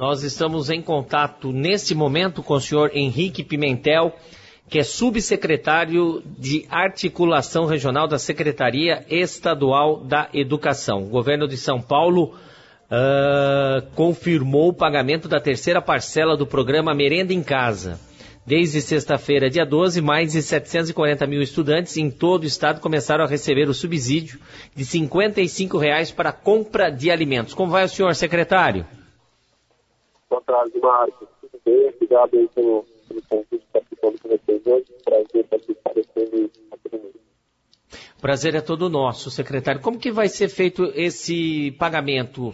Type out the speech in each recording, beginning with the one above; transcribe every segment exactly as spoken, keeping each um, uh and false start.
Nós estamos em contato neste momento com o senhor Henrique Pimentel, que é subsecretário de Articulação Regional da Secretaria Estadual da Educação. O governo de São Paulo uh, confirmou o pagamento da terceira parcela do programa Merenda em Casa. Desde sexta-feira, dia doze, mais de setecentos e quarenta mil estudantes em todo o estado começaram a receber o subsídio de cinquenta e cinco reais para a compra de alimentos. Como vai o senhor, secretário? Boa tarde, Marcos. Tudo bem? Obrigado aí pelo, pelo convite participando com vocês hoje. Prazer participar desse atendimento. O prazer é todo nosso, secretário. Como que vai ser feito esse pagamento?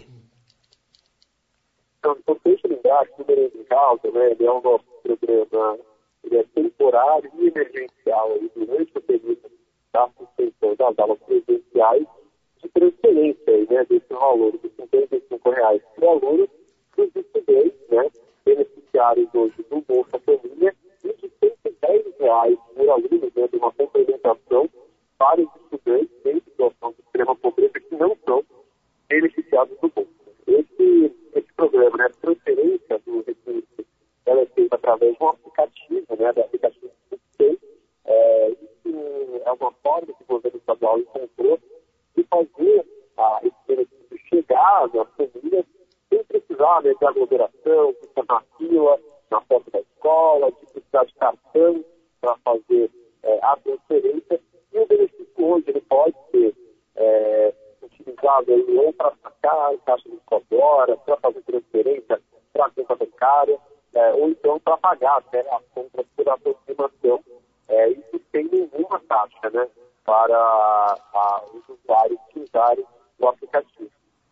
Então, é importante lembrar que o Merenda em Casa, né, ele é um nosso programa, ele é temporário e emergencial aí, durante o período da suspensão das aulas presenciais, de transferência aí, né, desse valor de cinquenta e cinco reais por aluno para os estudantes, né, beneficiários hoje do Bolsa Família, e de cento e dez reais por aluno, né, de uma complementação para os estudantes em situação de extrema pobreza que não são beneficiados do Bolsa. Esse, esse programa, né, a transferência do recurso, ela é feita através de um aplicativo, né, do aplicativo PicPay. É, isso é uma forma que o governo estadual encontrou de fazer ah, esse benefício chegar nas famílias sem precisar, né, de aglomeração, de ficar na fila, na porta da escola, de precisar de cartão para fazer é, a transferência. E o benefício hoje ele pode ser é, utilizado aí, ou para sacar em caixa de cobora, para fazer transferência para a conta bancária, é, ou então para pagar até a compra por aproximação, é, isso sem nenhuma taxa, né, para a, os usuários que usarem o aplicativo.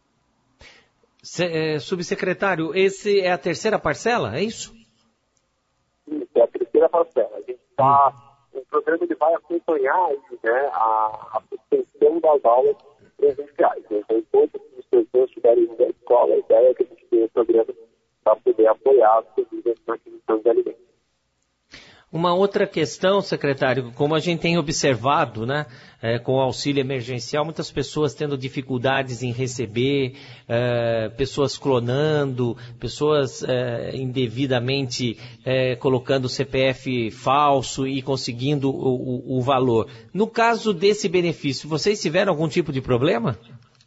Se, é, subsecretário, esse é a terceira parcela, é isso? Isso, é a terceira parcela. A gente está, hum. o programa ele vai acompanhar aí, né, a, a suspensão das aulas presenciais. Né? Então, enquanto os pessoas estiverem indo à escola, a ideia é que a gente tenha o programa para poder apoiar as famílias na aquisição de alimentos. Uma outra questão, secretário, como a gente tem observado, né, é, com o auxílio emergencial, muitas pessoas tendo dificuldades em receber, é, pessoas clonando, pessoas é, indevidamente é, colocando o C P F falso e conseguindo o, o, o valor. No caso desse benefício, vocês tiveram algum tipo de problema?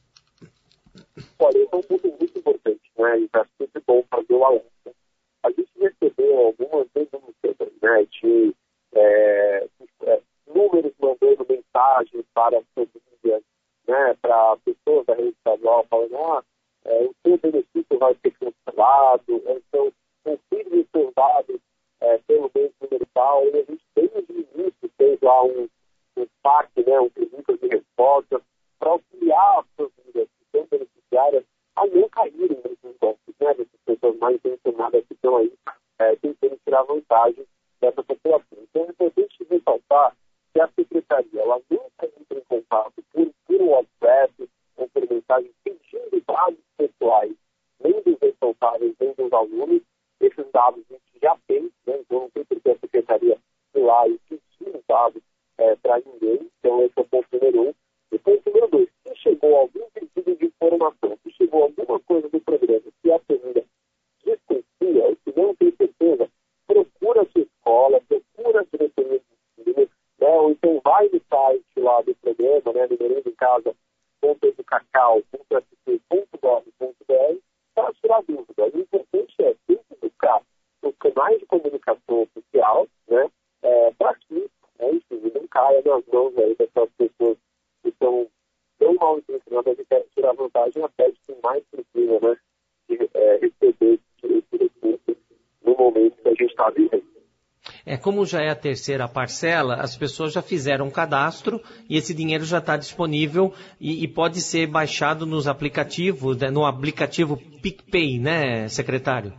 Olha, esse é um ponto muito importante, né, e é sempre bom fazer o alerta. A gente recebeu algumas denúncias, né, de é, é, números mandando mensagens para as famílias, né, para pessoas da rede estadual falando, ah, é, o seu benefício vai ser cancelado, então confirme os seus dados é, pelo bem universal, e a gente desde o início fez lá um, um P A C, né, um pedido de resposta, para auxiliar as famílias que são beneficiárias a não caírem nesses golpes, né, dessas pessoas mais intencionadas que estão aí é, tentando tirar vantagem dessa população. Então é importante ressaltar que a Secretaria ela nunca entra em contato por, por WhatsApp ou por mensagem pedindo dados pessoais, nem dos responsáveis, nem dos alunos. Esses dados a gente já tem, né, então não tem por que a Secretaria ir lá e pedir os dados é, para ninguém. Então esse é o ponto número um. E ponto número dois, se chegou algum pedido de informação, se chegou alguma coisa do programa que a família desconfia ou se não tem certeza, procura a sua escola, procura a diretoria do ensino, né, ou então vai no site lá do programa, né, no merenda em casa ponto educacau ponto f c ponto gov ponto b r, para tirar dúvida. O importante é sempre buscar os canais de comunicação oficial, né, é, para que, né, enfim, não caia nas mãos aí dessas pessoas que estão tão mal intencionadas de tirar vantagem até de quem mais precisa, né, de é, receber esse recurso no momento que a gente está vivendo. É, como já é a terceira parcela, as pessoas já fizeram um cadastro e esse dinheiro já está disponível e, e pode ser baixado nos aplicativos, né, no aplicativo PicPay, né, secretário?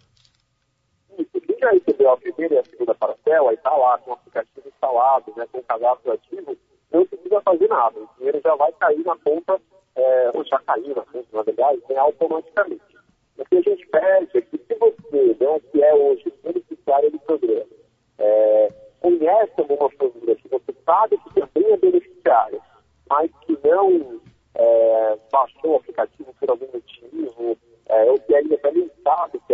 Isso, quem já recebeu a primeira e a segunda parcela e está lá com o aplicativo instalado, né, com o cadastro ativo, não precisa fazer nada. O dinheiro já vai cair na conta, é, ou já caiu na conta, na verdade, né, automaticamente. O que a gente pede é que se você, né, que é hoje beneficiário do programa, é, conhece alguma família que você sabe que também é beneficiária, mas que não é, baixou o aplicativo por algum motivo, é, ou que ainda também sabe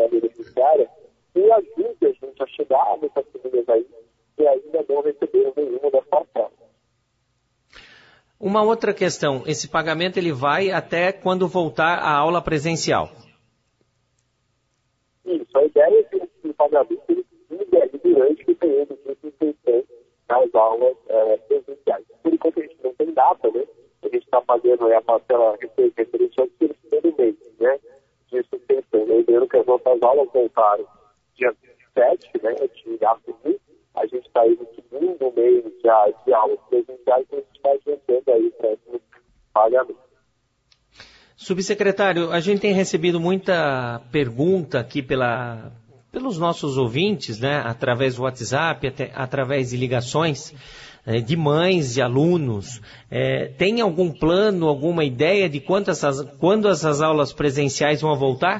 rodoviária que ajude a gente a chegar nessas famílias aí que ainda não receberam nenhuma das parcelas. Uma outra questão, esse pagamento ele vai até quando voltar a aula presencial? Isso, a ideia é que o pagamento ele fique ali durante o período de suspensão das aulas é, presenciais. Por enquanto a gente não tem data, né? A gente está fazendo aí a parcela referente ao terceiro mês, né? De suspensão. Lembrando que as nossas aulas voltaram dia vinte e sete, né? De abril. A gente está aí no segundo mês já de aulas presenciais, então a gente está adiantando aí para esse pagamento. Subsecretário, a gente tem recebido muita pergunta aqui pela, pelos nossos ouvintes, né? Através do WhatsApp, até, através de ligações é, de mães, de alunos. É, tem algum plano, alguma ideia de quando essas, quando essas aulas presenciais vão voltar?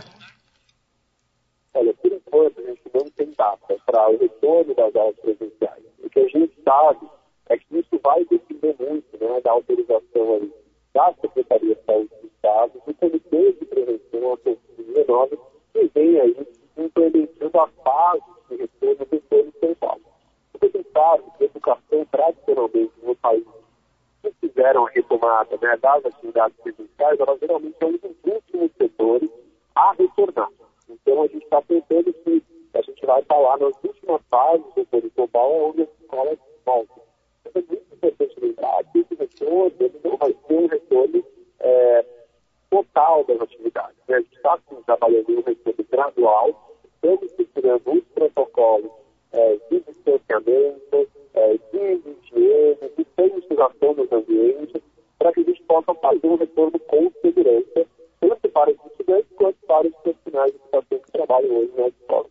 Olha, por enquanto a gente não tem data para o retorno das aulas presenciais. O que a gente sabe é que isso vai depender muito, né, da autorização aí da Secretaria de Saúde do Estado, do Comitê de Prevenção à covid dezenove, que vem aí implementando a fase de retorno do plano de São Paulo. Você sabe que a educação, tradicionalmente, no país, que fizeram a retomada, né, das atividades presenciais, elas geralmente são um dos últimos setores a retornar. Então, a gente está pensando que a gente vai estar lá nas últimas fases do plano de São Paulo, onde as escolas voltam. É muito importante lembrar que esse retorno ele não vai ser um retorno é, total das atividades. Né? A gente está assim, trabalhando em um retorno gradual, estamos estruturando os protocolos é, de distanciamento, é, de higiene, de sanitização dos ambientes, para que a gente possa fazer um retorno com segurança, tanto para os estudantes quanto para os profissionais de educação que trabalham hoje na escola.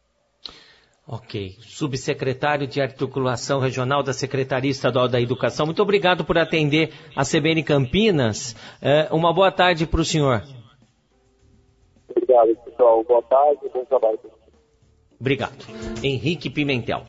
Ok. Subsecretário de Articulação Regional da Secretaria Estadual da Educação, muito obrigado por atender a C B N Campinas. É, uma boa tarde para o senhor. Obrigado, pessoal. Boa tarde e bom trabalho. Obrigado. Henrique Pimentel.